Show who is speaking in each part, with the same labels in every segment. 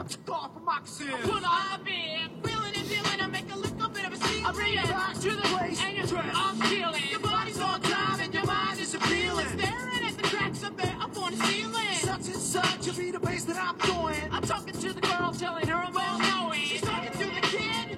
Speaker 1: took off for moccasins.
Speaker 2: I put on a bit, feeling and dealing. I make a little bit of a scene. I bring it back to the place and you're I'm feeling. Your body's on time and your mind is appealing. Staring at the cracks up there up on the ceiling.
Speaker 1: Such and such will be the bass that I'm doing.
Speaker 2: I'm talking to the girl, telling her I'm well knowing. She's talking to the kid.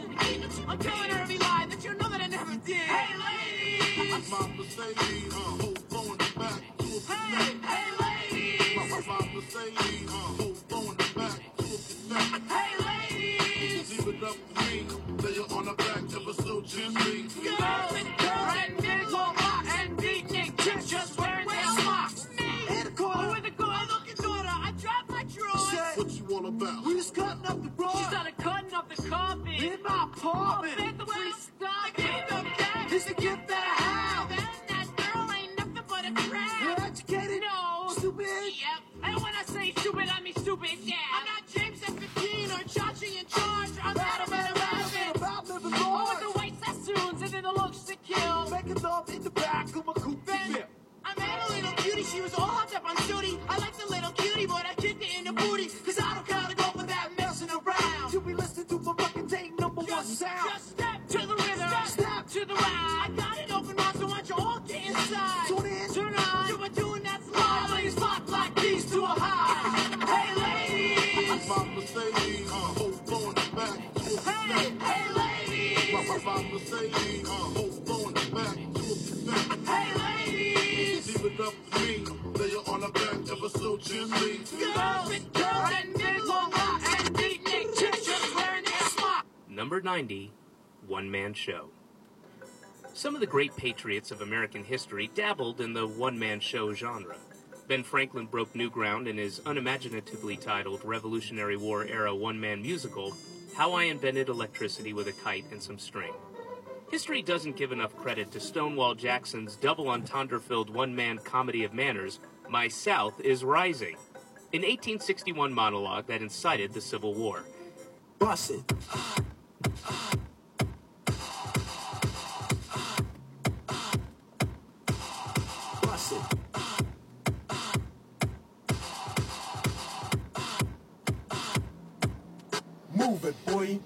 Speaker 2: I'm telling her every lie that you know that I never did. Hey, lady!
Speaker 3: My Mercedes, hold throwing it back to a
Speaker 2: Hey, hey, lady!
Speaker 3: My Mercedes, hold throwing it back to a perfect.
Speaker 2: Hey, lady!
Speaker 3: Leave it up to me, lay it on the back ever so gently.
Speaker 2: Girls and kids will rock and beatnik chicks just wearing their smocks. Me,
Speaker 1: In the corner.
Speaker 2: with a good-looking daughter, I dropped my drawers.
Speaker 1: Say,
Speaker 3: What you all about?
Speaker 1: we just cutting up the road.
Speaker 2: She started cutting up the carpet.
Speaker 1: In my apartment.
Speaker 2: Oh, please stop it.
Speaker 1: It's a gift that I have.
Speaker 2: That girl ain't nothing but a crap.
Speaker 1: You're educated.
Speaker 2: No.
Speaker 1: Stupid.
Speaker 2: Yep. And when I say stupid, I mean stupid, yeah. I'm not James at 15 or Chachi in charge. I'm Adam at a rabbit.
Speaker 1: About living
Speaker 2: Oh,
Speaker 1: large.
Speaker 2: with the white sassoons and then the looks to kill.
Speaker 1: Making love in the back of my coupe.
Speaker 2: Then I met a little cutie, she was all hopped up on duty. I like the little cutie, but I kicked it in the booty. Cause I don't gotta go for that messing around.
Speaker 1: You be listening to my fucking day number one sound.
Speaker 2: Just step to the rhythm, step to the right. I got it open mouth, so why don't you all get inside?
Speaker 1: Tune in.
Speaker 2: Turn on, do a tune that's live. Ladies pop like these to a high. Hey ladies,
Speaker 3: My Mercedes, hold throwing it back to a
Speaker 2: hey,
Speaker 3: perfect.
Speaker 2: hey ladies,
Speaker 3: My Mercedes, hold throwing it back to a perfect.
Speaker 2: hey ladies.
Speaker 3: Leave it up to me, lay it on the back ever so gently.
Speaker 2: Girls and kids will rock and beatnik chicks just wearing their smock.
Speaker 4: Number 90, One Man Show. Some of the great patriots of American history dabbled in the one-man show genre. Ben Franklin broke new ground in his unimaginatively titled Revolutionary War era one-man musical, How I Invented Electricity with a Kite and Some String. History doesn't give enough credit to Stonewall Jackson's double entendre-filled one-man comedy of manners, My South is Rising, an 1861 monologue that incited the Civil War.
Speaker 1: Bust it. Bust it. Move it, boy.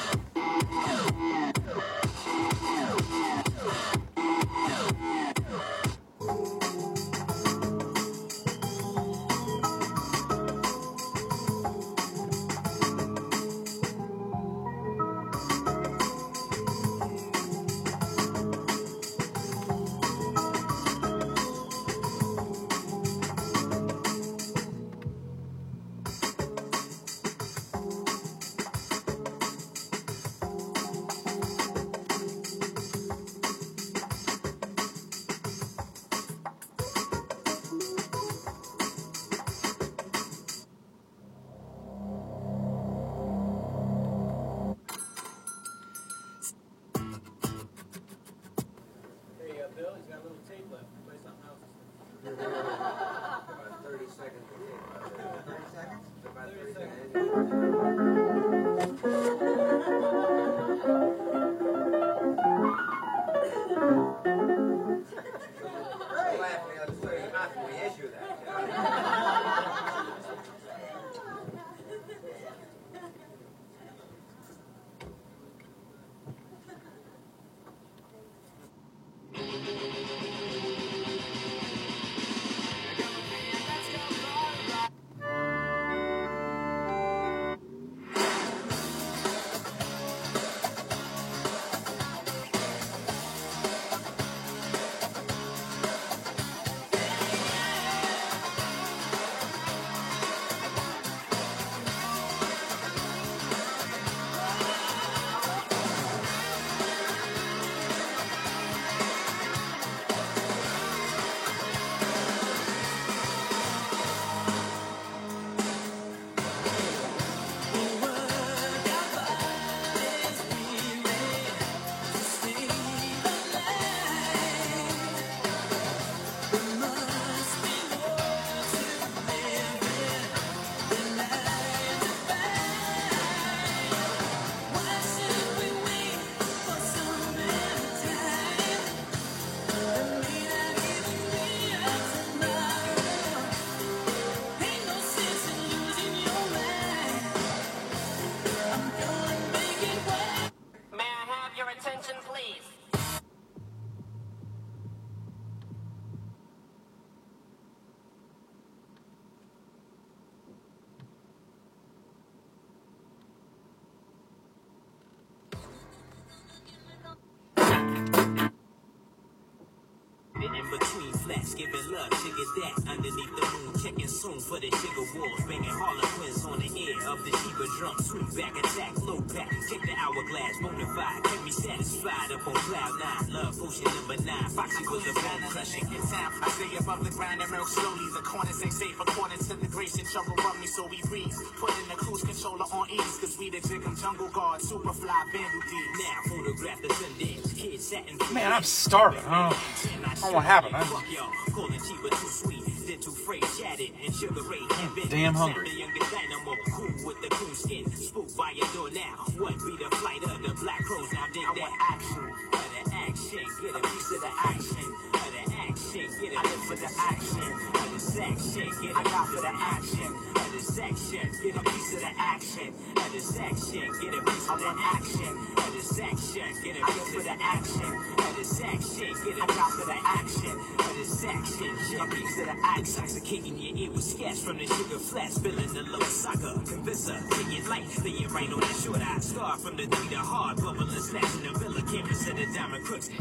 Speaker 5: Bill, he's got a little tape left. Play something else.
Speaker 6: About 30 seconds. 30 seconds? About 30 seconds. Laughing at the 30 months when we issue that.
Speaker 7: between flats, giving love, sugar that. Underneath the moon, checking soon for the sugar wolves. Banging Harlequins on the air of the Sheba drum. Swing back, attack, low pack. Check the hourglass, bonafide. Kept me satisfied up on cloud 9. Love potion number 9. Foxy was a bone crushing.
Speaker 8: In town, I stay above the ground and milk slowly. The corners ain't safe according to the grace and trouble above me, so we breathe. Putting the cruise controller on ease, cause we the Jig'em jungle guard, super fly vandal D.
Speaker 7: Now photograph the Sundance kid sat in.
Speaker 9: Man, I'm starving. I don't know what happened.
Speaker 7: Fuck y'all, calling Chiba too sweet, then too frayed, chatted, and Sugar Ray.
Speaker 9: Damn hungry.
Speaker 7: The younger dynamo, cool with the cool skin, spooked by your door now. What be the flight of the black crows? Now dig that action, the action, get a piece of the action, the action, get a lift for the action, the section, get a got for the action, the section, get a piece of the action, the section, get a piece of the action, the section, get a piece of the action, the section, get a got for the action, the section, get a piece of the action. Intoxicating your ear with sketch from the sugar flats, spilling the low soccer, convincer, take it light, lay it right on the short eye, scar from the D to hard, bubbling, snatching the villa, campus of the diamond crooks.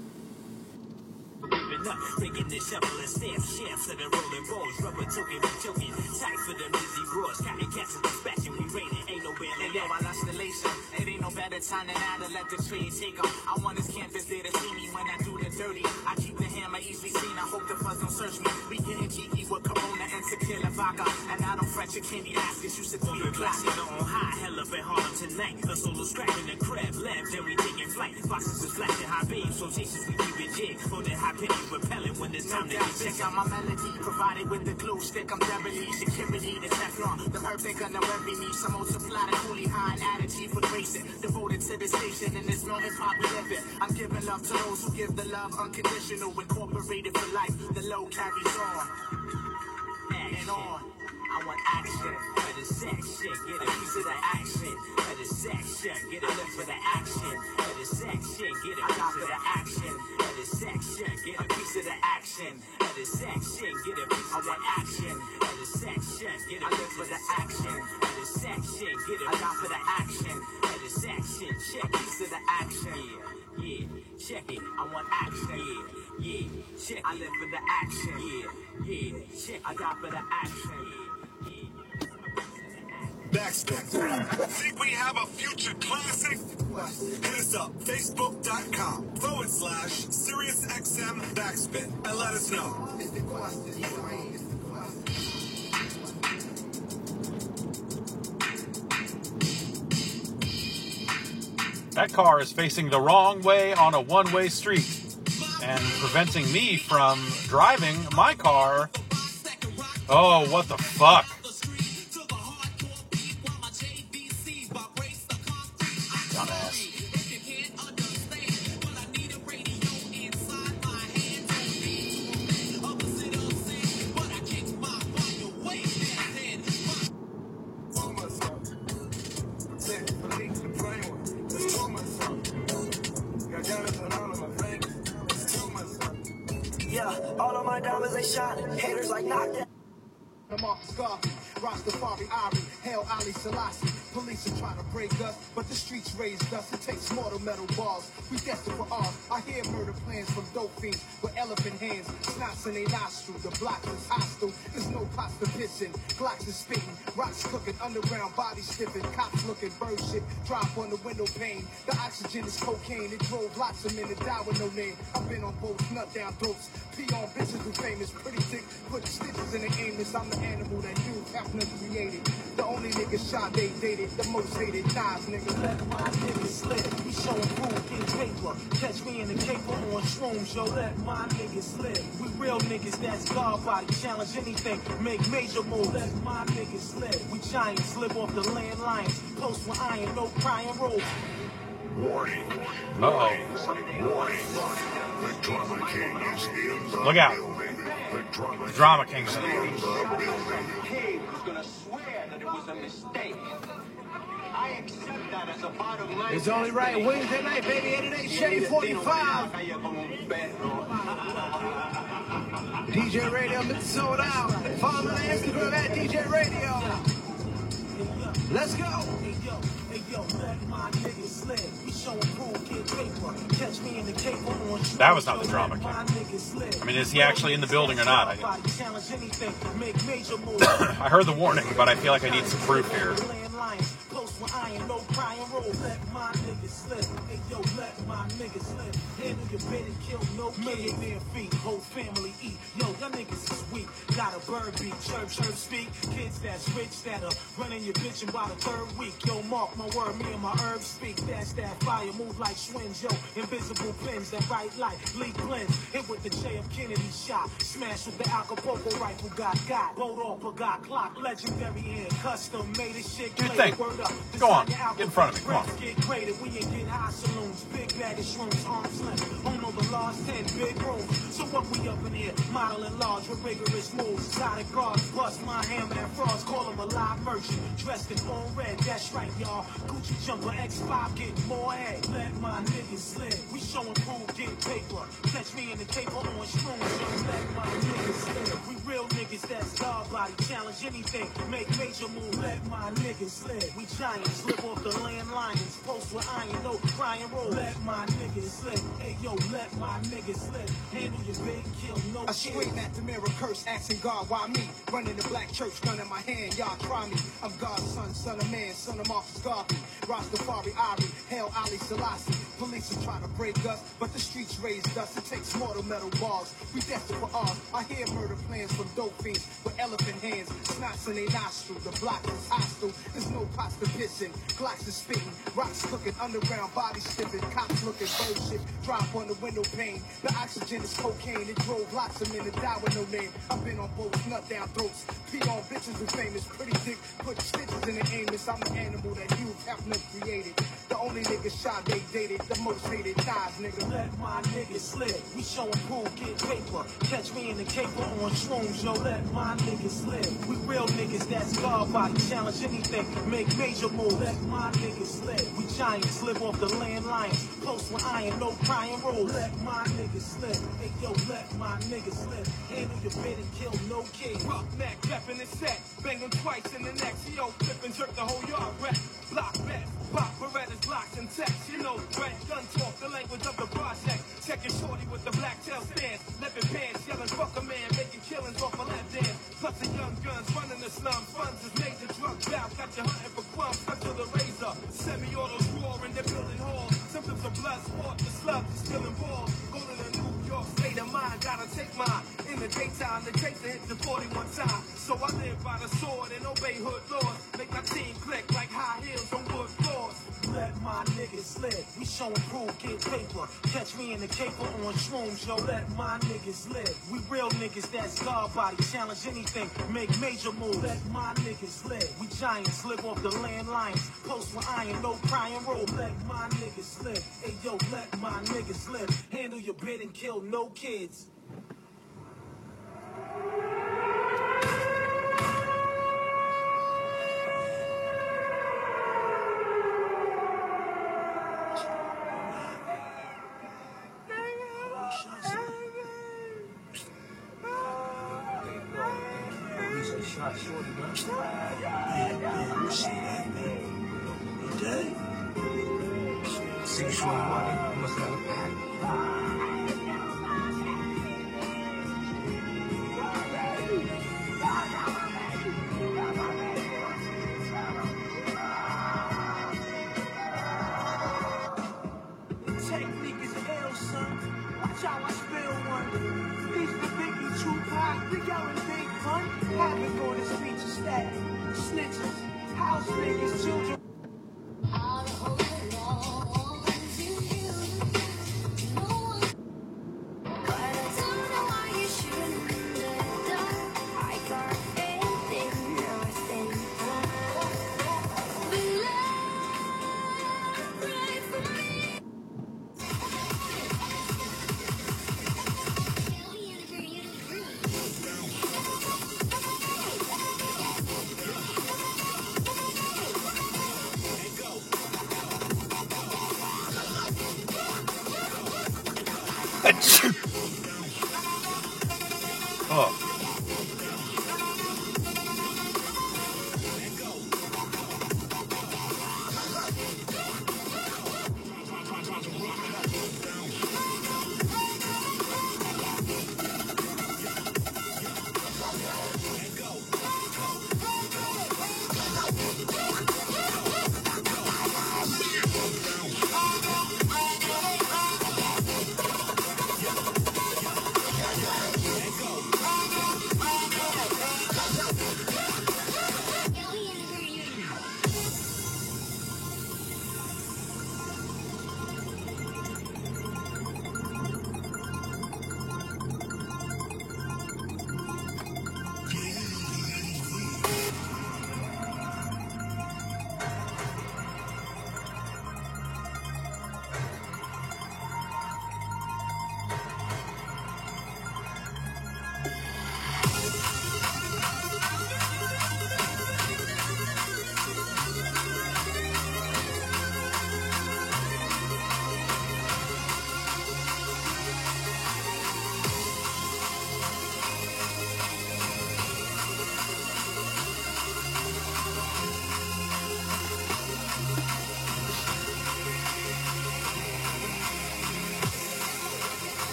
Speaker 7: Breaking the shovel and stamps, shafts of the rolling balls, rubber token, we choking, tight for them dizzy roars, cotton cats and dispatching, we raining, ain't no bail.
Speaker 8: And yo, I lost the laser. It ain't no better time than now to let the trade take them. I want this campus there to see me when I do the dirty. I keep the hammer easily seen. I hope the fuzz don't search me. We getting cheeky with Corona and tequila vodka. And I don't fret your candy ass, cause you should be a glass.
Speaker 7: On high, hell up in Harlem tonight. A solo scrapping the crab lab, then we taking flight. Boxes is flashing high beams, rotations we keep it jig. Holding high pennies, repelling when it's time to get
Speaker 8: check out my melody, provided with the glue stick. I'm deadly, security, the Teflon. The herbs ain't gonna worry me. Some multiply the coolie high and attitude for racing. Devoted to the station in this mountain pop we live in. I'm giving love to those who give the love unconditional, incorporated for life. The low carries on and on.
Speaker 7: I want action for the section, get a piece of the action for the section, get a lift for the action for the section, get a piece of the action for the section, get a piece of the action for the section, get a piece of the action for the section, get a lift for the action for the section, get a piece of the action for the section, check piece of the action, yeah, check it, I want action, yeah, check, I live for the action, yeah, check, I got for the action,
Speaker 3: Backspin. Think we have a future classic? Hit us up, facebook.com/SiriusXM Backspin, and let us know.
Speaker 9: That car is facing the wrong way on a one-way street and preventing me from driving my car. Oh, what the fuck?
Speaker 1: All of my diamonds they shot. Haters like knocked out.
Speaker 10: I'm off the Garvey, Rastafari, Ari, Hail Ali Selassie. Police are trying to break us, but the streets raised us. It takes mortal metal balls. We destined for all. I hear murder plans from dope fiends with elephant hands, snots in their nostrils. The block is hostile. There's no pots to pissing. Glocks is spitting, rocks cooking, underground bodies stiffing, cops looking, bird shit drop on the window pane. The oxygen is cocaine. It drove lots of men to die with no name. I've been on boats, nut down dopes, pee on bitches who famous, pretty thick, put stitches in the aimless. I'm the animal that you have never created. The only nigga shot they dated, the most hated Nas nigga.
Speaker 1: Let my niggas slip. We showing proof in paper. Catch me in the caper on shrooms, yo. Let my niggas live. We real niggas that's God body. Challenge anything. Make major moves. Let my niggas live. We giants live off the land lions. Post with iron, no crying roll.
Speaker 3: Warning.
Speaker 9: Uh-oh.
Speaker 3: Warning. The Drama King is in the
Speaker 9: Look out.
Speaker 3: building. The
Speaker 9: Drama King's in the building.
Speaker 11: King was gonna swear that it was a mistake. I accept that as a bottom line.
Speaker 1: It's only right Wednesday night, baby. 88 Shade 45. DJ Radio, mix sold out. Follow me on Instagram at DJ Radio. Let's go. Hey yo, let my niggas slip. We showing proof, get paper. Catch me in the caper on.
Speaker 9: That was not the drama king. I mean, is he actually in the building or not? I heard the warning, but I feel like I need some proof here.
Speaker 1: I ain't no crying roll. Let my niggas slip. Hey yo, let my niggas slip. Handle your bed and kill no millionaire feet. Whole family eat. Yo, y'all niggas is weak. Got a bird beat. Chirp, chirp, speak. Kids that's rich that are running your bitch in by the third week. Yo, mark my word, me and my herbs speak. That's that fire. Move like Schwinn, yo. Invisible pins that bright light. Leak blends. Hit with the J of Kennedy shot. Smash with the Acapulco rifle. Got. Boat off, but got clock. Legendary hand. Custom made it shit.
Speaker 9: Good thing. Go on, get in front of me, come on.
Speaker 1: Get graded, we ain't get high saloons, big bag of shrooms, arms length, home over large 10 big rooms. So what we up in here, modeling large with rigorous moves, exotic guards, bust my hammer and frauds, call him a live merchant, dressed in all red, that's right y'all, Gucci jumper, X5, get more head, let my niggas slip, we showing proof, get paper, catch me in the caper on shrooms, yo, let my niggas slip, we real niggas that's guard body, challenge anything, make major move, let my niggas slip, we giants, slip off the landlines, post with iron, no crying roll, let my niggas slip, hey yo, let my niggas slip, handle your big kill, no
Speaker 10: I scream at the mirror, curse, asking God, why me? Running the black church, gun in my hand, y'all try me. I'm God's son of man, son of Marcus Garvey, Rastafari, Ari, Hail Ali Selassie. Police are trying to break us, but the streets raised us. It takes mortal metal balls. We destined for ours. I hear murder plans from dope fiends with elephant hands, snots in their nostril. The block is hostile. There's no pasta pissing, Glocks is spitting, rocks cooking, underground body stiffing, cops looking bullshit. Drop on the window pane. The oxygen is cocaine. It drove lots of men to die with no name. I've been on boats, nut down throats, pee on bitches with famous, pretty dick, put stitches in the anus. I'm the animal that you have no created. The only nigga shot they dated, the most hated thighs, nigga.
Speaker 1: Let my niggas slip. We showing proof, get paper. Catch me in the caper on shrooms, yo. Let my niggas slip. We real niggas that's guard body, challenge anything, make major moves. Let my niggas slip. We giants, live off the landlines, close with iron, no crying roll. Let my niggas slip. Hey yo, let my niggas slip. Handle your bed and kill no kid.
Speaker 8: Rock neck, reppin' the set, bang him twice in the neck. Yo, flip and jerk the whole yard wreck. Block bet, pop Berettas, blocks and text. You know, red gun talk, the language of the project. Checking shorty with the black tail stance, leopard pants, yelling fuck a man, making killings off a left hand. Plus the young guns running the slums, funds is major drug bout. Got you hunting for crumbs, cut to the razor. Semi-autos roaring, they're building halls. Symptoms of blood sport, the slugs is spilling balls. Go to the New York state of mind, gotta take mine. In the daytime, the chaser hit the 41 time. So I live by the sword and obey hood laws. Make my team click like high heels on wood floors.
Speaker 1: Let my niggas slip. We showing proof, get paper. Catch me in the caper on shrooms, yo. Let my niggas live. We real niggas that's guard body, challenge anything, make major moves. Let my niggas live. We giants, live off the landlines, post with iron, no crying roll. Let my niggas live. Hey yo, let my niggas live. Handle your bid and kill no kids. Technique is ill, son. Watch how I spill one. These the Biggie, Tupac, we going big fun. Having on the streets of static. Snitches, house niggas, children.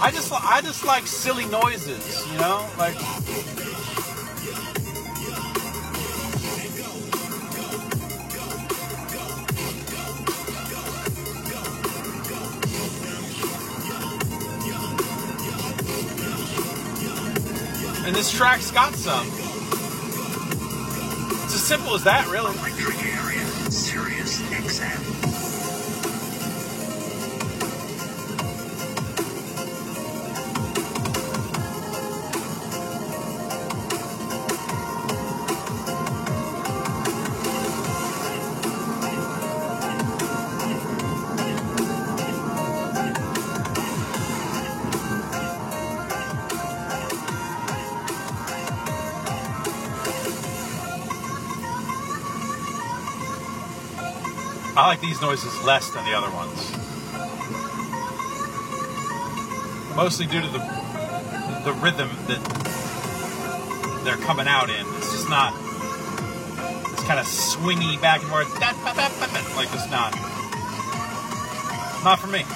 Speaker 9: I just like silly noises, you know, like. And this track's got some. It's as simple as that, really.
Speaker 3: Electric area, Sirius XM.
Speaker 9: I like these noises less than the other ones. Mostly due to the rhythm that they're coming out in. It's just not, it's kind of swingy back and forth. Like it's not for me.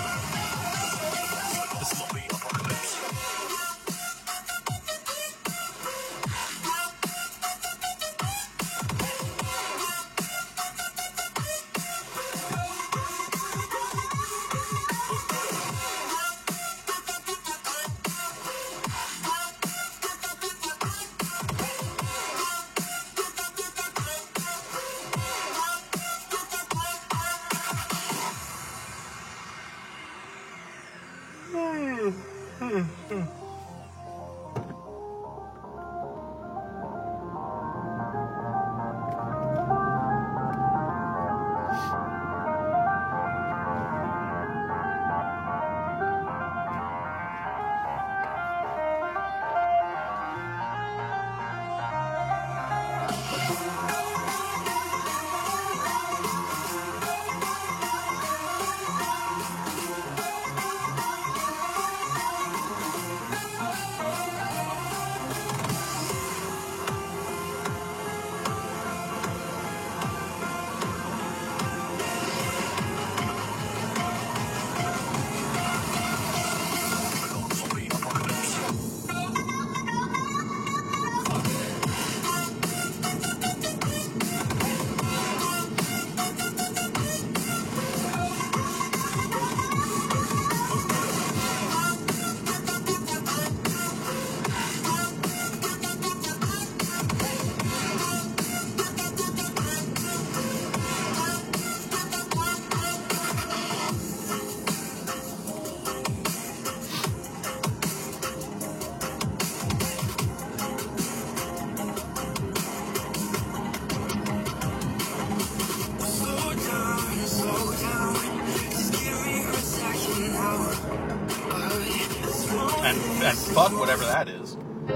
Speaker 9: And fuck whatever that is.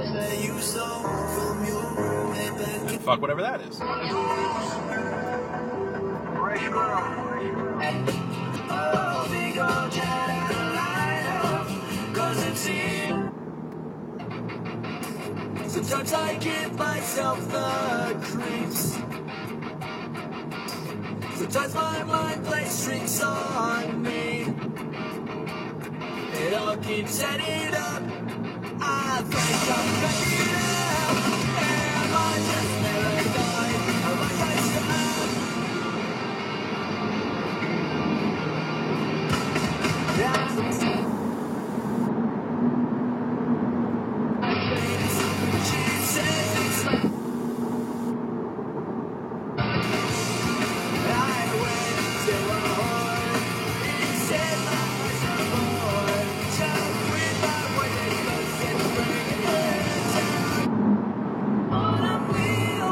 Speaker 9: And fuck whatever that is.
Speaker 1: Sometimes I give myself the creeps. Sometimes my mind plays tricks on me. It all keeps adding up. I think I'm making it up. Am I just paranoid? Am I just I'm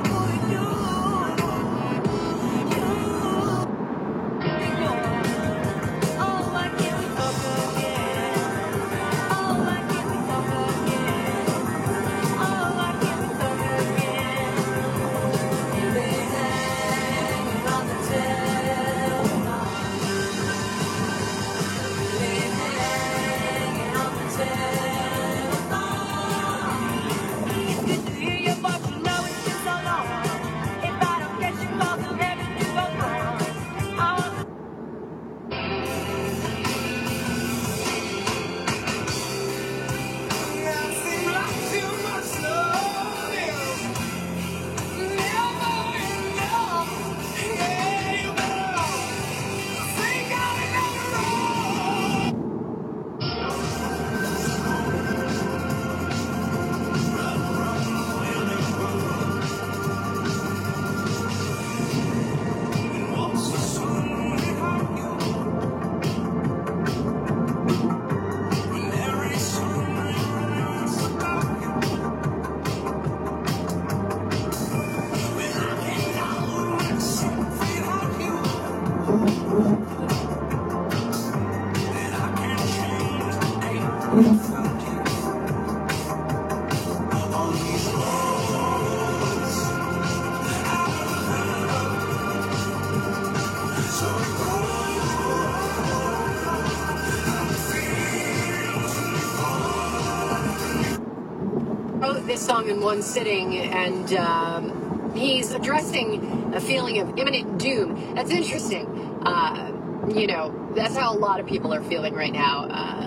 Speaker 12: song in one sitting, and he's addressing a feeling of imminent doom. That's interesting. You know, that's how a lot of people are feeling right now.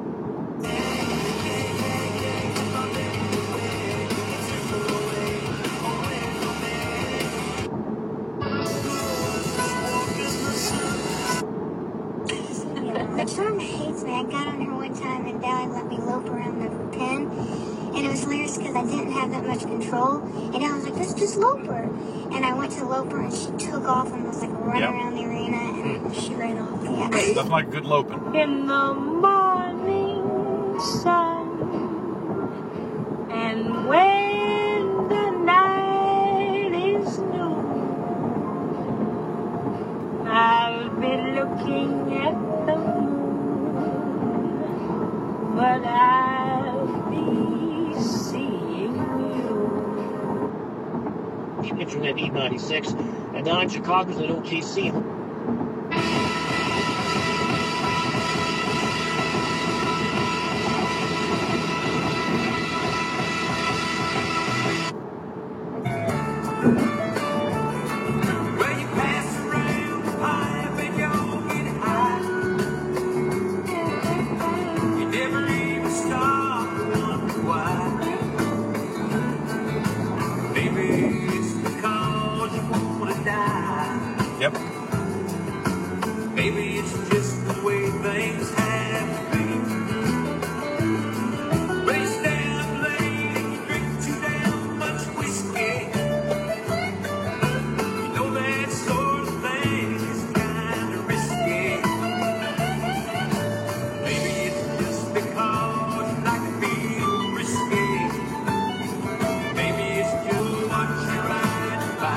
Speaker 13: The charm hates me. I got on her one time and Dad let me lope around the pen. And it was hilarious because I didn't have that much control. And I was like, let's just lope her. And I went to lope her and she took off and was like running around the arena and she ran off. Yeah.
Speaker 9: That's like good loping.
Speaker 14: In the morning sun, and when the night is new, I'll be looking at the moon, but I'll be seeing you.
Speaker 15: Pitching at E96, and now in Chicago's at OKC.
Speaker 9: Yep.
Speaker 1: Maybe it's just the way things have been. But you stay up late and you drink too damn much whiskey. You know that sort of thing is kinda risky. Maybe it's just because you like to feel risky. Maybe it's just what you're riding by.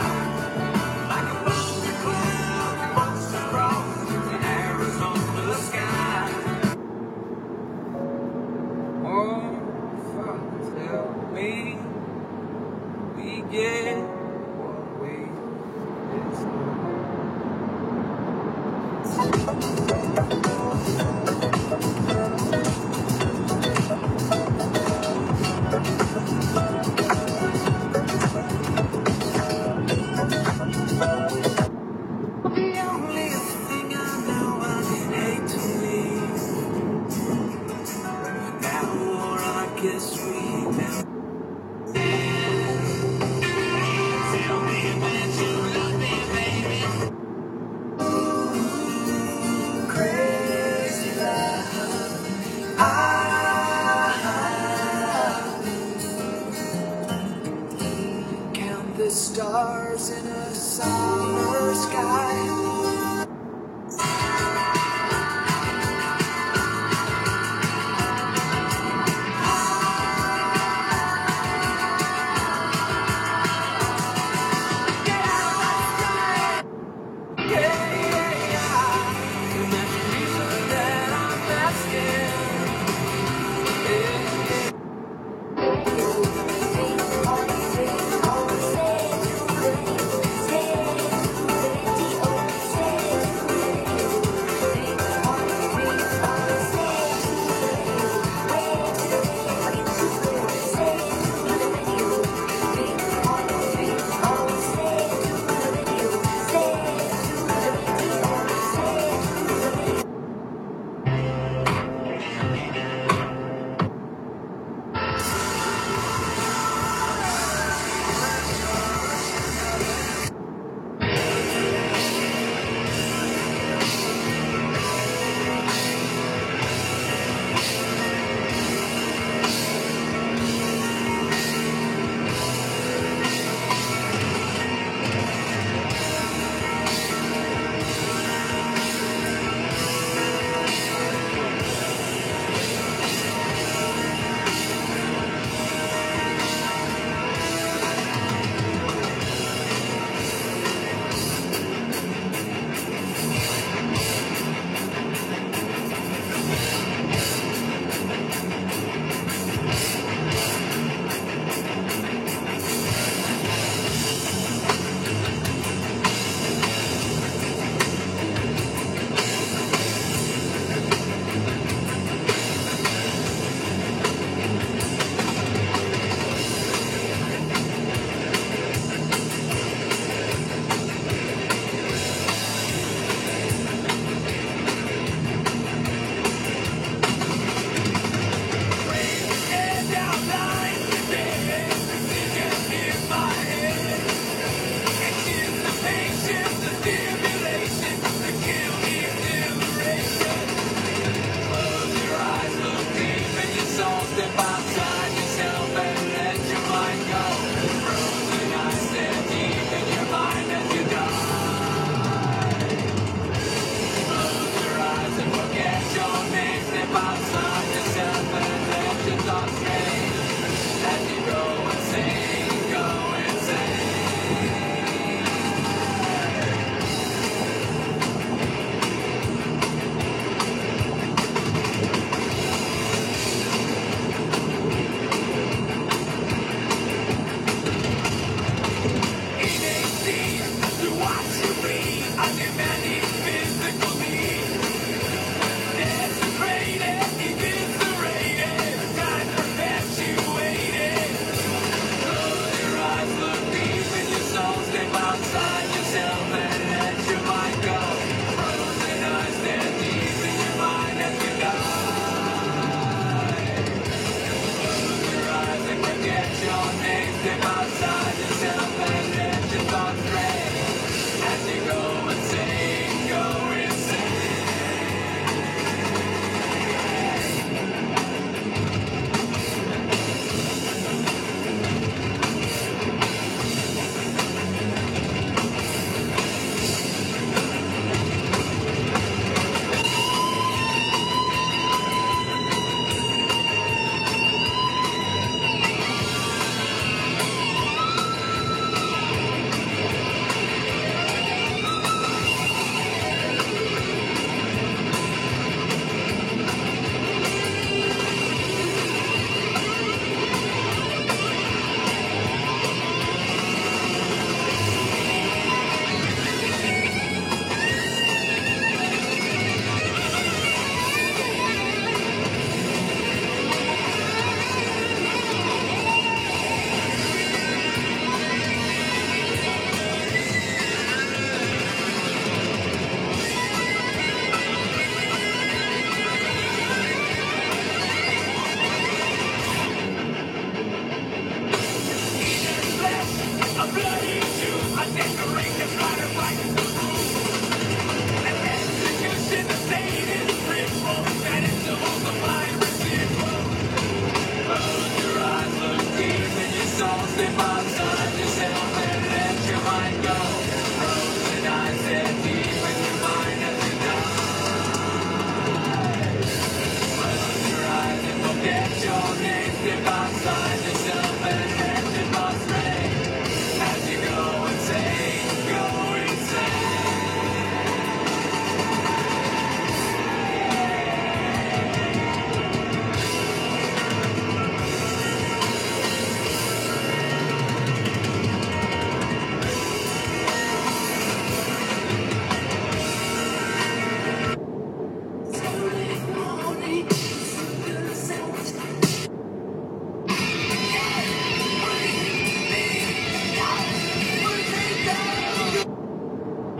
Speaker 16: The stars in a summer sky.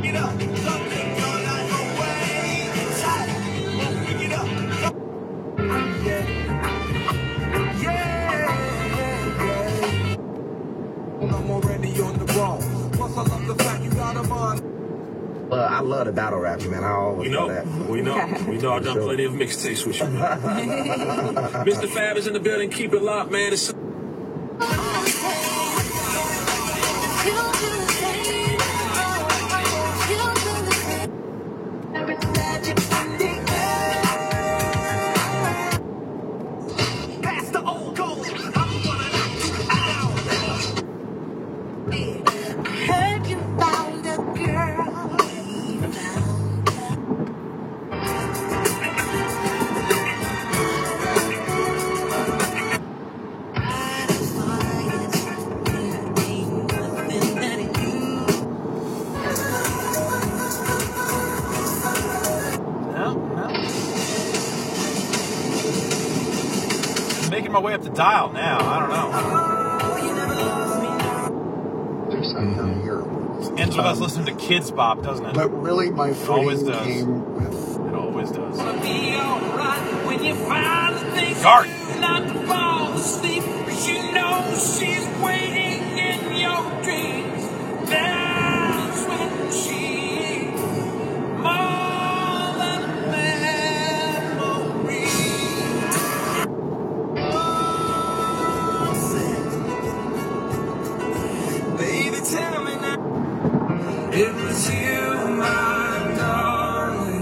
Speaker 1: it up. Don't make your life away. Pick it up. I'm already on the ball. Plus, I love the fact you got them on.
Speaker 17: I love the battle rap, man. I always know that.
Speaker 15: We know. I've done plenty of mixtapes with you. Mr. Fab is in the building. Keep it locked, man. It's
Speaker 9: making my way up the dial now. I don't know.
Speaker 18: There's something here.
Speaker 9: Ends with us listening to Kids Bop, doesn't it?
Speaker 18: But really, my friend
Speaker 9: always does.
Speaker 18: came with.
Speaker 9: It always does.
Speaker 7: When you finally think
Speaker 9: Garth.
Speaker 7: not to fall asleep, but you know she's waiting in your dreams. That's when she's more than a memory. Baby, tell me now, it was you, my darling.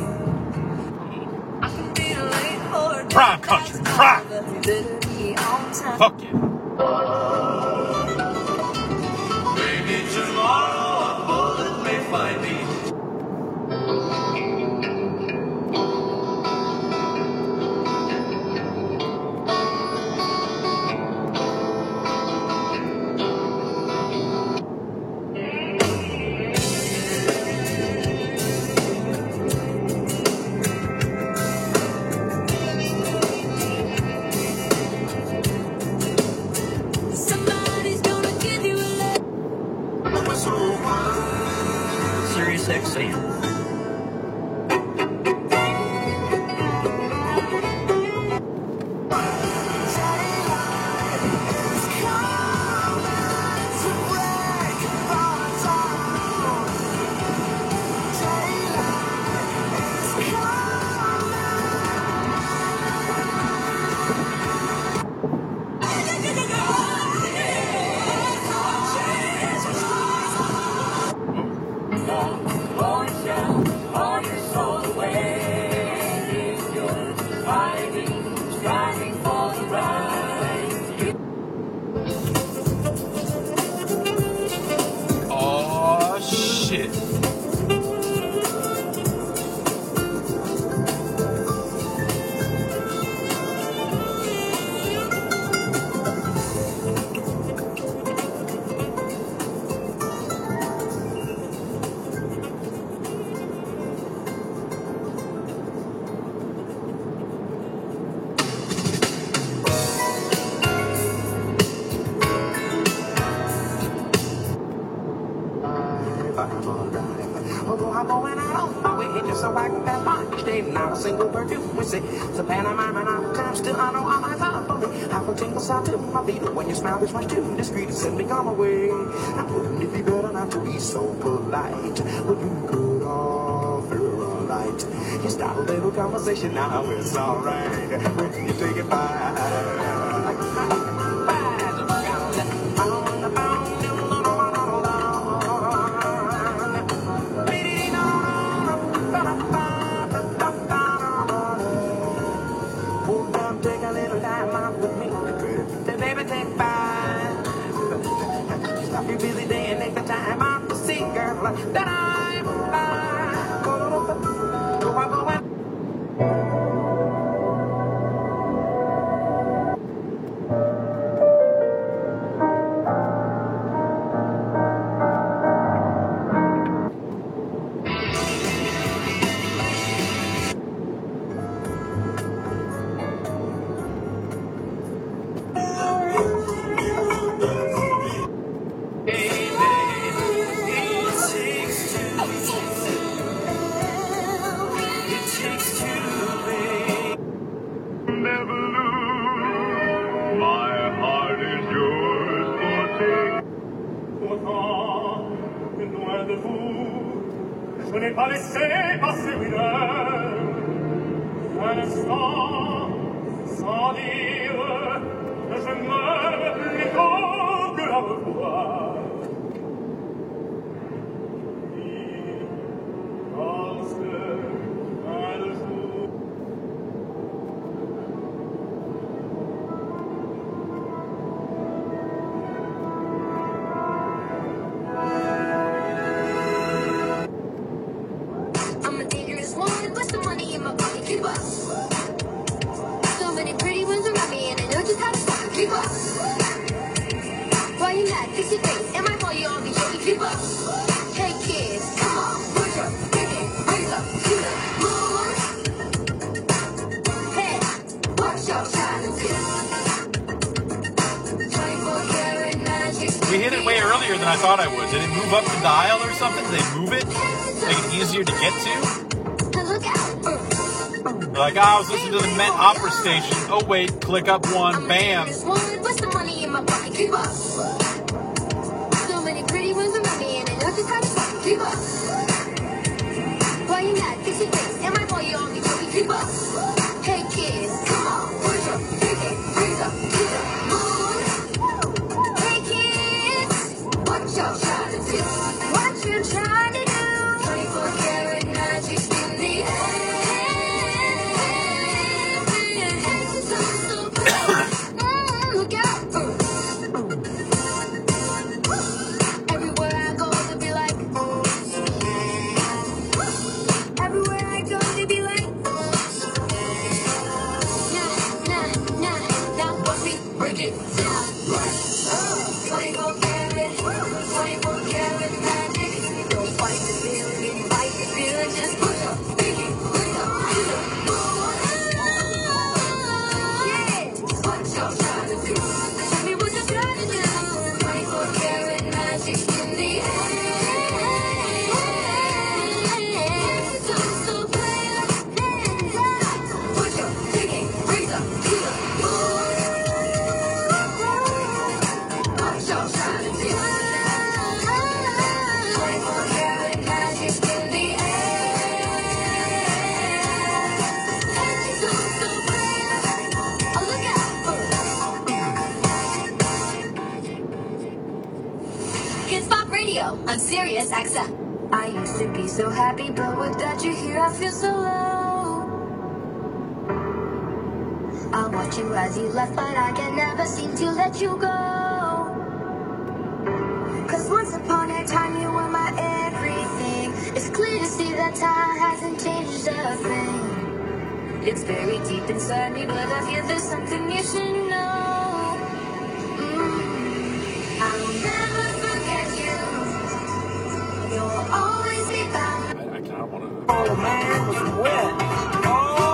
Speaker 9: Prime country, prime. Fuck yeah.
Speaker 7: Maybe tomorrow a bullet may find me. Somebody's gonna give you a leg. Sirius XM.
Speaker 9: Oh shit.
Speaker 7: Although I'm going out on my way just so I can pass by each day, not a single word do we say. It's a pantomime and all the time, still I know I'm eyes out for me. Half a tingle sound to my feet when your smile is much too discreet to send me on my way. Now wouldn't it be better not to be so polite? But you could offer a light. You start a little conversation, now it's alright. When you take it by. Take a little time out with me. Baby, take five. Stop your busy day and take the time out to see, girl, that I'm Baby, it takes two.
Speaker 1: Ce n'est pas laisser passer une heure, un instant, sans dire que je meurs plutôt que la revoir. Il pense qu'un jour.
Speaker 13: I'm a dangerous woman with some money in my pocket. Keep up. So many pretty ones around me, and I know just how to stop it. Keep up. Why you mad? Fix your face. Am I you all be shaking? Keep up. Hey kids, come on, push up, kick it, raise up to the moon. Hey, watch your shadows. 24 karat magic.
Speaker 9: We hit it way earlier than I thought I would. Did it move up the dial or something? Did they move it? Make it easier to get to? They're like, I was listening to the Met Opera station. Oh, wait, click up one, bam.
Speaker 13: What's the money in my pocket? Keep up. So many pretty ones around me, and I know just how to fucking keep up. Why you mad? Fix your face. Am I you all be joking? Keep up. Hey kids, come on, push up, kick it, raise up to the moon. Hey kids, what y'all trying to do? What you trying to do? 24 karat magic in the air. Look out. Everywhere I go, they be like. Everywhere I go, they be like. Nah, watch me break it down. 24 karat magic. Don't fight the feeling, fight the feeling. Just push up, pick it, raise up to the moon. Yeah, what y'all trying to do? Tell me what you're trying to do. 24 karat magic in the air. So play up, hands up. Push up, pick it, raise up to the moon. What y'all trying to do? 24 karat magic in the air. So play up. Oh, look out. Kids Pop Radio on Sirius XM. I used to be so happy, but without you here, I feel so low. I'm watching as you left, but I can never seem to let you go. Cause once upon a time, you were my everything. It's clear to see that time hasn't changed a thing. It's very deep inside me, but I feel there's something you should know. I'll never forget you. You'll always be found.
Speaker 9: I kind of want to.
Speaker 1: Oh man, it was wet. Oh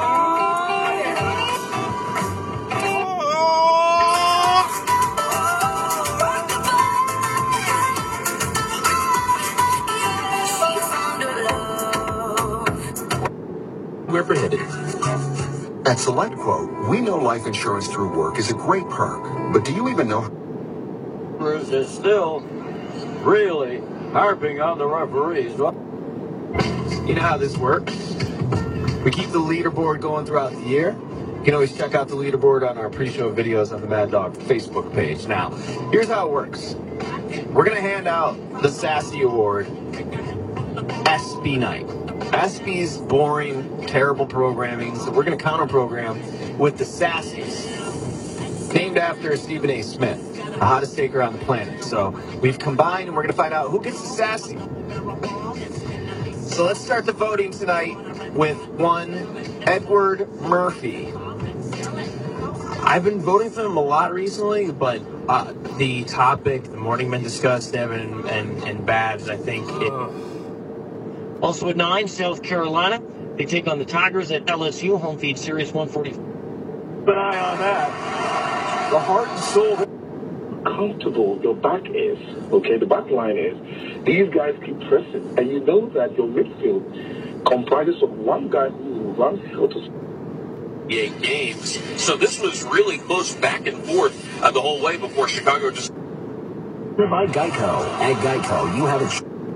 Speaker 18: We're prohibited. At SelectQuote, we know life insurance through work is a great perk, but do you even know?
Speaker 19: Is still really harping on the referees.
Speaker 20: You know how this works? We keep the leaderboard going throughout the year. You can always check out the leaderboard on our pre-show videos on the Mad Dog Facebook page. Now, here's how it works. We're going to hand out the Sassy Award SB night. SB's boring, terrible programming, so we're going to counter-program with the Sassies, named after Stephen A. Smith, the hottest taker on the planet. So we've combined, and we're going to find out who gets the Sassy. So let's start the voting tonight with one Edward Murphy.
Speaker 21: I've been voting for him a lot recently, but the topic, the Morning Men discussed, Evan and Babs, I think it...
Speaker 22: Also at 9, South Carolina. They take on the Tigers at LSU, home feed Sirius 140.
Speaker 19: Keep an eye on that. The heart and soul. Comfortable your back is, okay? The back line is. These guys keep pressing, and you know that your midfield comprises of one guy who runs hell to
Speaker 23: 8 games. So this was really close back and forth the whole way before Chicago just...
Speaker 17: By Geico. At Geico, you have a...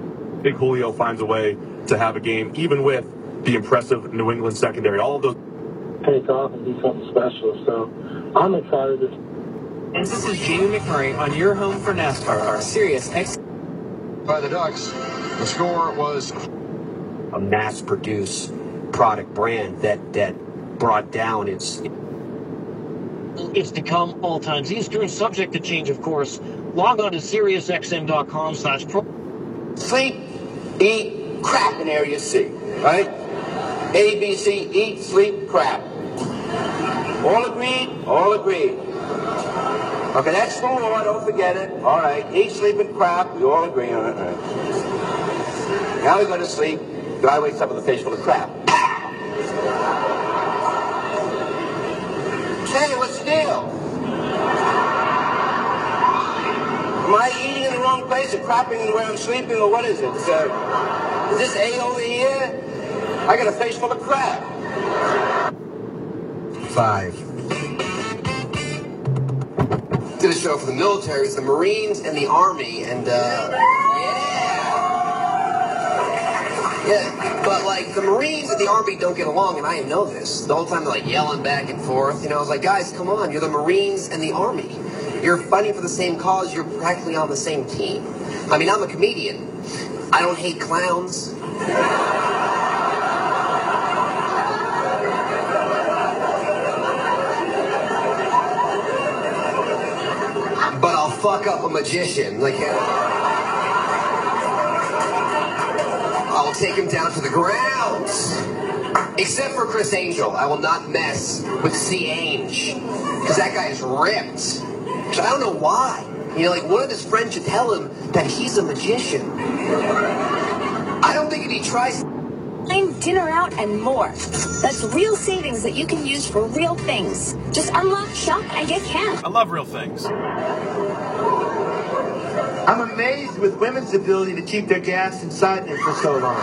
Speaker 19: think Julio finds a way to have a game, even with the impressive New England secondary. All of those take off and do something special. So I'm excited.
Speaker 21: And this is Jamie McMurray on your home for NASCAR, our Sirius X.
Speaker 18: By the Ducks, the score was
Speaker 21: a mass-produced product brand that brought down its to come all times. Eastern, subject to change, of course. Log on to SiriusXM.com/pro.
Speaker 2: Sleep, eat, crap in Area C, right? A, B, C, eat, sleep, crap. All agreed? All agreed. Okay, that's the law, don't forget it. All right, eat, sleep, and crap, we all agree on it. Right. Now we go to sleep. Guy wakes up with a face full of crap. Hey, what's the deal? Am I eating in the wrong place or crapping where I'm sleeping, or what is it? Is this A over here? I got a face full of crap.
Speaker 18: 5.
Speaker 2: Did a show for the military, the Marines and the Army, and yeah, but like the Marines and the Army don't get along, and I didn't know this. The whole time they're like yelling back and forth. You know, I was like, guys, come on, you're the Marines and the Army. You're fighting for the same cause. You're practically on the same team. I mean, I'm a comedian. I don't hate clowns. But I'll fuck up a magician. Like, I'll take him down to the ground. Except for Chris Angel. I will not mess with C. Ange. Because that guy is ripped. I don't know why. You know, like, one of his friends should tell him that he's a magician. I don't think if he tries...
Speaker 4: Dinner out and more. That's real savings that you can use for real things. Just unlock, shop, and get cash.
Speaker 9: I love real things.
Speaker 20: I'm amazed with women's ability to keep their gas inside them for so long.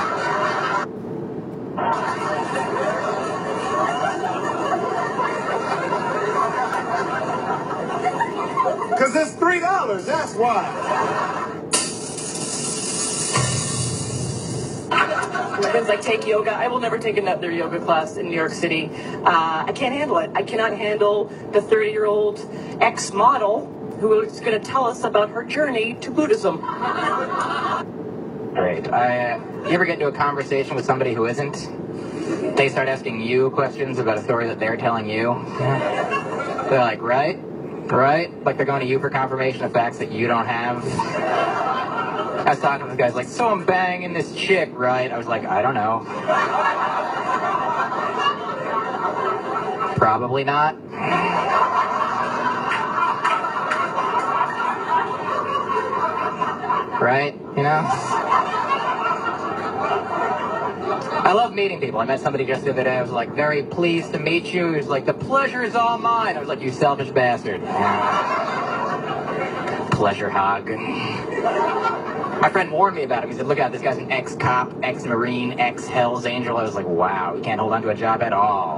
Speaker 20: Because it's $3, that's why.
Speaker 5: My friends like take yoga. I will never take another yoga class in New York City. I can't handle it. I cannot handle the 30-year-old ex-model who is going to tell us about her journey to Buddhism.
Speaker 24: Great. You ever get into a conversation with somebody who isn't? They start asking you questions about a story that they're telling you. They're like, right? Like they're going to you for confirmation of facts that you don't have. I was talking to this guy's like, so I'm banging this chick, right? I was like, I don't know. Probably not. Right? You know? I love meeting people. I met somebody just the other day. I was like, very pleased to meet you. He was like, the pleasure is all mine. I was like, you selfish bastard. Pleasure hog. My friend warned me about him. He said, look out, this guy's an ex-cop, ex-Marine, ex-Hell's Angel. I was like, wow, you can't hold on to a job at all.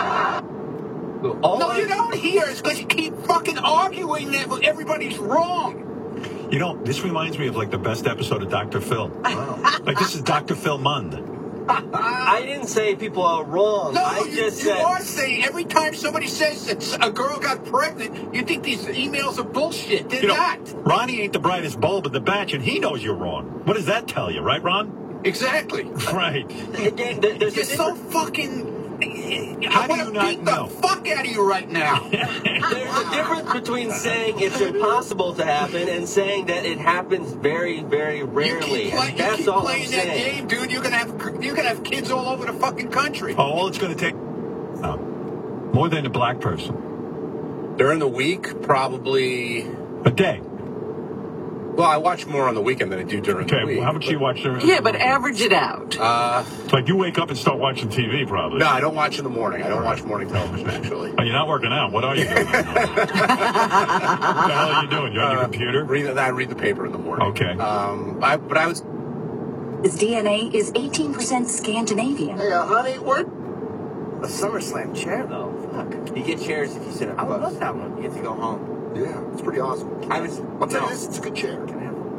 Speaker 8: No, you don't hear. It's because you keep fucking arguing that everybody's wrong.
Speaker 25: You know, this reminds me of like the best episode of Dr. Phil. Wow. Like this is Dr. Phil Mund.
Speaker 6: I didn't say people are wrong.
Speaker 8: No,
Speaker 6: I just
Speaker 8: you are saying every time somebody says that a girl got pregnant, you think these emails are bullshit. They're not.
Speaker 25: Ronnie ain't the brightest bulb in the batch, and he knows you're wrong. What does that tell you, right, Ron?
Speaker 8: Exactly.
Speaker 25: Right.
Speaker 8: You're so fucking...
Speaker 25: How do you not know?
Speaker 8: The fuck out of you right now.
Speaker 6: There's a difference between saying it's impossible to happen and saying that it happens very, very rarely. That's all I'm saying.
Speaker 8: You keep playing that game, dude. You're gonna have kids all over the fucking country.
Speaker 25: Oh, all it's gonna take more than a black person.
Speaker 26: During the week, probably
Speaker 25: a day.
Speaker 26: Well, I watch more on the weekend than I do during the week.
Speaker 25: Well, how much do you watch during?
Speaker 5: Yeah, but average it out.
Speaker 25: It's like you wake up and start watching TV, probably.
Speaker 26: No, I don't watch in the morning. I don't watch morning television, actually.
Speaker 25: Oh, you're not working out. What are you doing? What the hell are you doing? You're on your computer?
Speaker 26: I read the paper in the morning.
Speaker 25: Okay.
Speaker 26: But I was...
Speaker 4: His DNA is 18% Scandinavian.
Speaker 2: Hey, honey, what?
Speaker 6: A SummerSlam chair, though. Fuck. You get chairs if you sit up close. I would love that one. You get to go home.
Speaker 18: Yeah, it's pretty awesome.
Speaker 6: I'll
Speaker 18: tell you this, it's a good chair.
Speaker 6: Can I have one?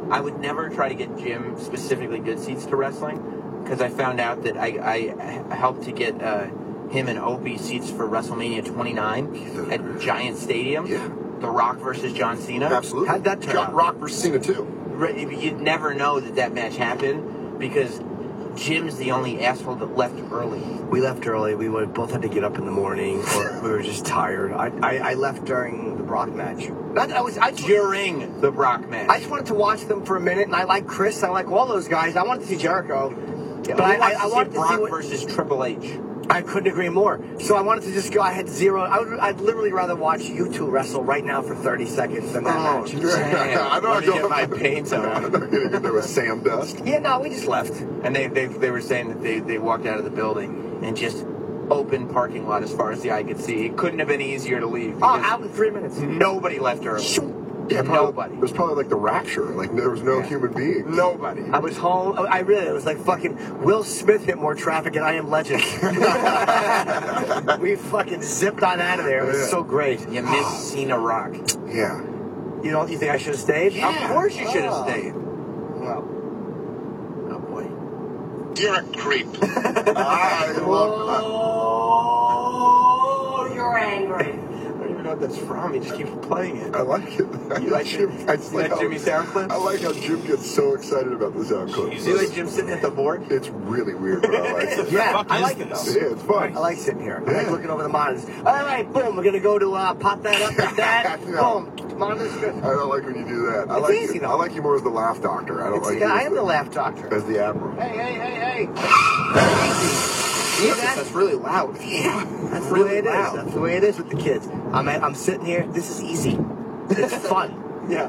Speaker 2: I would never try to get Jim specifically good seats to wrestling, because I found out that I helped to get him and Opie seats for WrestleMania 29 at Giant Stadium.
Speaker 18: Yeah.
Speaker 2: The Rock versus John Cena.
Speaker 18: Absolutely.
Speaker 2: How'd that turn out?
Speaker 18: Rock versus Cena, too.
Speaker 2: You'd never know that match happened because Jim's the only asshole that left early.
Speaker 17: We left early. We both had to get up in the morning, or we were just tired. I left during the Brock match.
Speaker 2: During the Brock match.
Speaker 17: I just wanted to watch them for a minute, and I like Chris. I like all those guys. I wanted to see Jericho.
Speaker 2: Yeah,
Speaker 17: but
Speaker 2: I
Speaker 17: wanted to
Speaker 2: Brock
Speaker 17: see
Speaker 2: versus Triple H.
Speaker 17: I couldn't agree more. So I wanted to just go. I had zero. I'd literally rather watch you two wrestle right now for 30 seconds than that match.
Speaker 18: I'm not
Speaker 2: going to get my paint on.
Speaker 18: I'm not going to get there with Sam Dust.
Speaker 17: Yeah, no, we just left.
Speaker 2: And they were saying that they walked out of the building and just open parking lot as far as the eye could see. It couldn't have been easier to leave.
Speaker 17: Out in 3 minutes.
Speaker 2: Nobody left early.
Speaker 18: Yeah,
Speaker 2: nobody.
Speaker 18: It was probably like the rapture. Like there was no human being.
Speaker 2: Nobody.
Speaker 17: I was home. It was like fucking Will Smith hit more traffic than I Am Legend. We fucking zipped on out of there. It was so great.
Speaker 2: You missed Cena Rock.
Speaker 18: Yeah.
Speaker 17: You think I should have stayed?
Speaker 2: Yeah. Of course you should have stayed.
Speaker 17: Well.
Speaker 2: Oh boy.
Speaker 18: You're a creep. I love
Speaker 5: Oh, you're angry.
Speaker 2: I don't even know what that's from. He just keeps playing it.
Speaker 18: I like it.
Speaker 2: You like Jimmy sound clips?
Speaker 18: I like how Jim gets so excited about the sound clips.
Speaker 2: You like Jim sitting at the board?
Speaker 18: It's really weird, but I like it.
Speaker 17: Yeah, I like it though.
Speaker 18: Yeah, it's fun.
Speaker 17: I like sitting here. I like looking over the monitors. All right, boom. We're gonna go to pop that up like that. Boom. Monitors good.
Speaker 18: I don't like when you do that.
Speaker 17: It's easy though.
Speaker 18: I like you more as the laugh doctor. I don't like you.
Speaker 17: I am the laugh doctor.
Speaker 18: As the admiral.
Speaker 17: Hey.
Speaker 2: Jesus, that's really loud.
Speaker 17: Yeah, that's the way it is. That's the way it is with the kids. I'm sitting here. This is easy. It's fun.
Speaker 2: Yeah.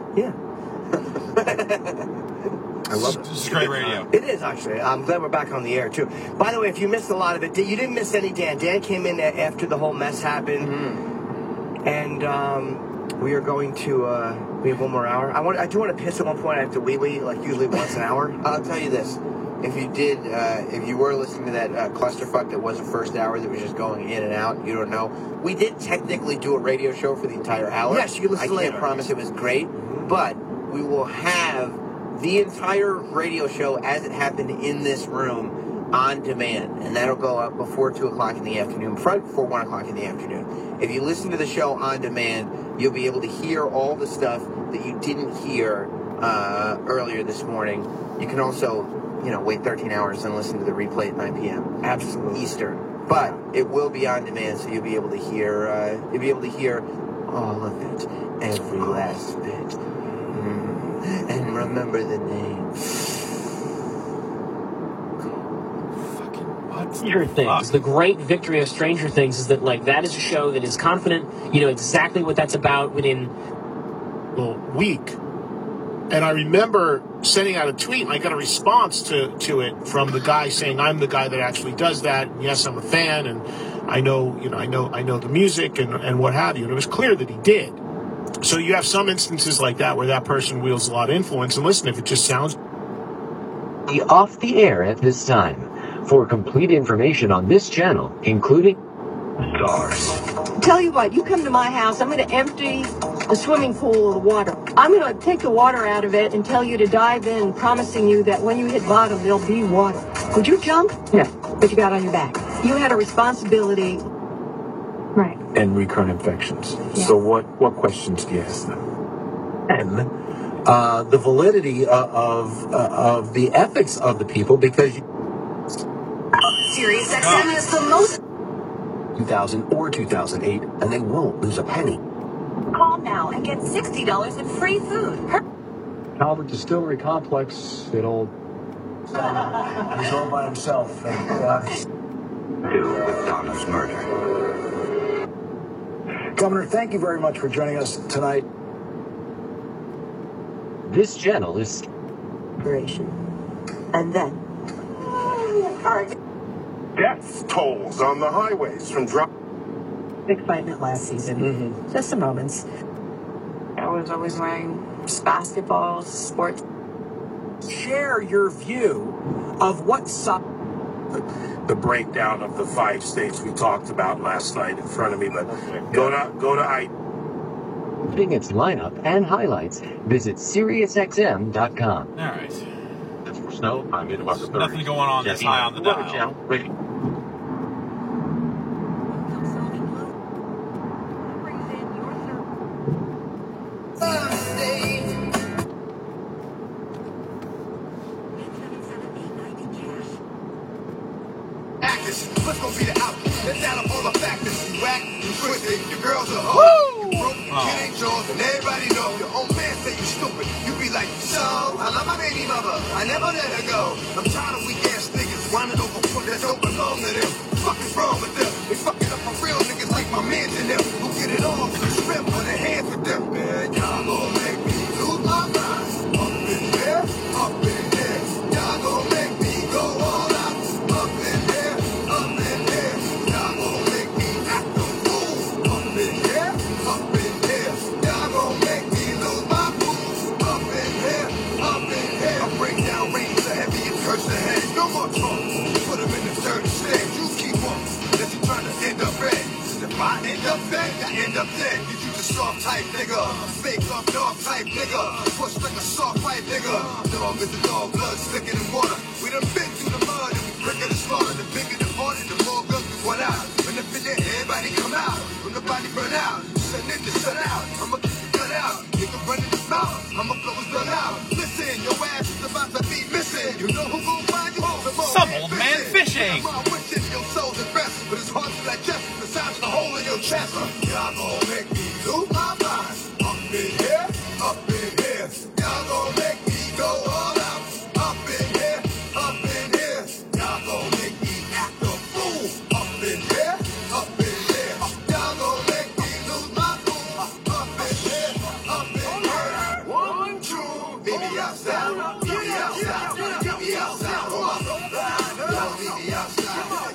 Speaker 18: I love it.
Speaker 9: This is great radio.
Speaker 17: It is, actually. I'm glad we're back on the air, too. By the way, if you missed a lot of it, you didn't miss any Dan. Dan came in after the whole mess happened. Mm-hmm. And we are going to... we have one more hour. I do want to piss at one point. I have to wee-wee, like usually once an hour.
Speaker 2: I'll tell you this. If you were listening to that clusterfuck that was the first hour that was just going in and out, you don't know. We did technically do a radio show for the entire hour.
Speaker 17: Yes, you can listen later.
Speaker 2: I can't promise it was great, but we will have the entire radio show as it happened in this room on demand, and that'll go up before 2 o'clock in the afternoon, before 1 o'clock in the afternoon. If you listen to the show on demand, you'll be able to hear all the stuff that you didn't hear earlier this morning. You can also... wait 13 hours and listen to the replay at 9 p.m.
Speaker 17: Absolutely.
Speaker 2: Eastern. But it will be on demand, so you'll be able to hear all of it, every last bit. And remember the name.
Speaker 3: Stranger Things. The great victory of Stranger Things is that, that is a show that is confident. You know exactly what that's about within
Speaker 10: a week. And I remember sending out a tweet, and I got a response to it from the guy saying, "I'm the guy that actually does that. And yes, I'm a fan, and I know the music and what have you." And it was clear that he did. So you have some instances like that where that person wields a lot of influence. And listen, if it just sounds
Speaker 21: off the air at this time. For complete information on this channel, including stars.
Speaker 5: Tell you what, you come to my house, I'm going to empty the swimming pool of the water. I'm going to take the water out of it and tell you to dive in, promising you that when you hit bottom, there'll be water. Would you jump? Yeah. But you got on your back. You had a responsibility. Right.
Speaker 11: And recurrent infections.
Speaker 5: Yeah.
Speaker 11: So what questions do you ask them? And the validity of the ethics of the people, because
Speaker 4: Sirius XM is the most
Speaker 11: 2000 or 2008, and they won't lose a penny.
Speaker 4: Call now and get $60 in free food.
Speaker 11: Calvert Distillery Complex, he's all by himself.
Speaker 12: With Donna's murder.
Speaker 11: Governor, thank you very much for joining us tonight.
Speaker 21: This channel is
Speaker 5: And then
Speaker 18: Death tolls on the highways from
Speaker 5: excitement last season.
Speaker 21: Mm-hmm.
Speaker 5: Just a moment. I was always wearing basketball, sports.
Speaker 10: share your view of what
Speaker 15: The breakdown of the 5 states we talked about last night in front of me, but go to
Speaker 1: Including its lineup and highlights, visit SiriusXM.com.
Speaker 9: All right.
Speaker 11: That's for snow. I'm in about the 30s.
Speaker 9: Nothing going on this high on the
Speaker 11: Weather
Speaker 9: dial.
Speaker 11: Channel. Ready.
Speaker 8: What's gonna be the outcome? Let's add up all the factors. You whack, you twisted, your girl's a hoe. You broke, your kid ain't yours, and everybody know. Your old man say you stupid. You be like, so, I love my baby mother. I never let her go. I'm tired of weak ass niggas whining over foot that don't belong to them. Fuck is wrong with them? They fucking up for real niggas like my mans and them. Who get it all, spit on their hands with them. Man, y'all gon' make me lose my mind. Up in there, up in there. Y'all gon' make me go all out. Up in there, up in there. Y'all gon' make me act a fool. Up in there, up in there. Y'all gon' make me lose my cool. Up in there, up in there. I break down rings so heavy it hurts the head. No more talk. Put them in the third stage. You keep on. Unless you trying to end up red. If I end up dead, I end up dead. You just soft type nigga. Fake up dog type nigga. Push like a soft white nigga. Dog is the dog, blood thicker than water. We done been through the mud and we quicker to slaughter. The bigger the party, the more guns we want out. When the fit everybody come out. When the body burn out. Send in the shut out. I'ma keep the gun out. Nigga running his mouth. I'ma blow his gun out. Listen, your ass is about to be missing. You know who gon' find you?
Speaker 9: Some old man fishing.
Speaker 8: Your soul's at rest, but it's hard to digest the sound of the hole in your chest. Y'all gon' make me lose my mind. Up in here, up in here. Y'all gon' make me go all out. Up in here, up in here. Y'all gon' make me act a fool. Up in here, up in here. Y'all gon' make me lose my cool. Up in here, up in here. 1, 2, meet me outside. Meet me outside. Meet me outside. Oh my God. Meet me outside.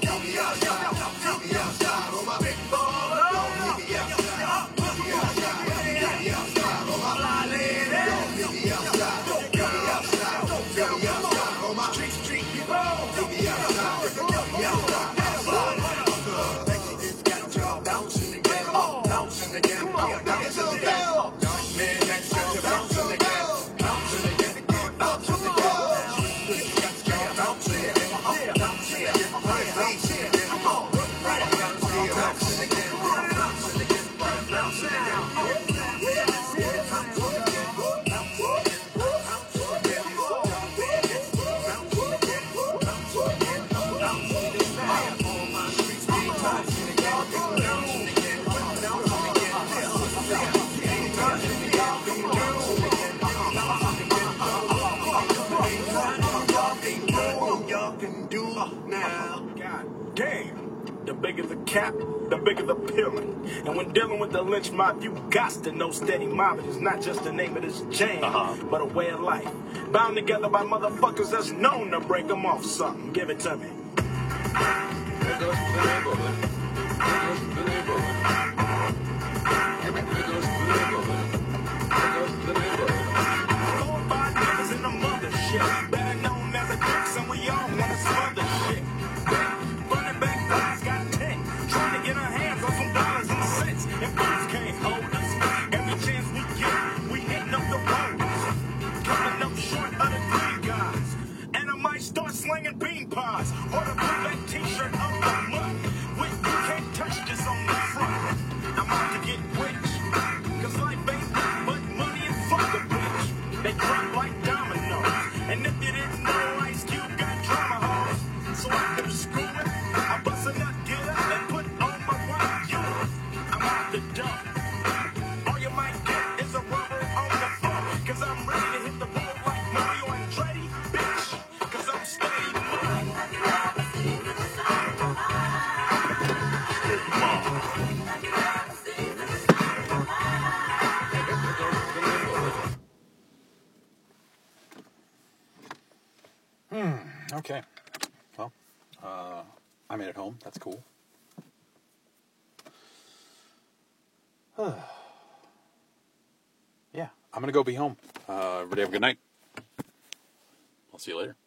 Speaker 7: The bigger the cap, the bigger the peeling. And when dealing with the lynch mob, you got to know steady mobbing is not just the name of this jam, but a way of life. Bound together by motherfuckers that's known to break them off something. Give it to me. In the mothership, better known as a dicks, and we all want to smother shit. Running back guys got 10, trying to get our hands on some dollars and cents. And folks can't hold us. Every chance we get, we hitting up the roads. Coming up short of the green guys. And I might start slinging bean pies. Or to put that t-shirt up the mud. With you can't touch this on the front. I'm out to get rich. Cause life ain't but money and fuck a bitch. They drop like dominoes. And if you didn't know, Ice Cube got drama hoes. So I do screw it. I bust a nut, get up, and put on my white unit. I'm out the dump. All you might get is a rubber on the floor. Cause I'm ready to hit the road like Mario Andretti, bitch. Cause I'm steady.
Speaker 9: Okay. Well, I made it home. That's cool. Yeah, I'm gonna go be home. Everybody have a good night. I'll see you later.